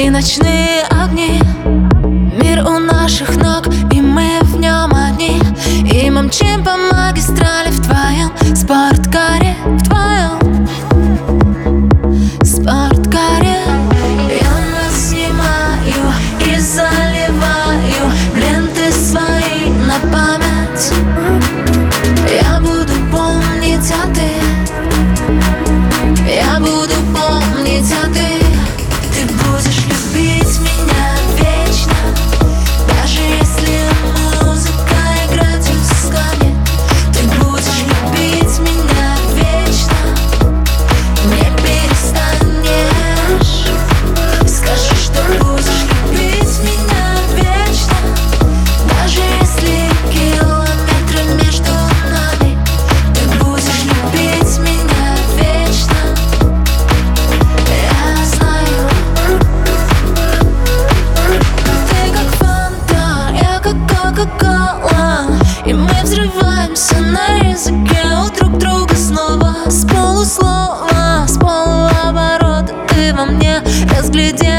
и ночные огни. Мир у наших ног, и мы в нем одни. И мы мчим по магистрали в твоем спорткаре, в твоем спорткаре. Я нас снимаю и заливаю ленты свои на память. Я буду помнить, а ты, я буду помнить, а ты будешь любить меня вечно. Даже если музыка играть станет, ты будешь любить меня вечно. Не перестанешь. Скажи, что будешь любить меня вечно. Даже если километры между нами, ты будешь любить меня вечно. Я знаю. Ты как фанта, я как кока-кола, и мы взрываемся на языке у друг друга снова. С полуслова, с полуоборота ты во мне разглядел.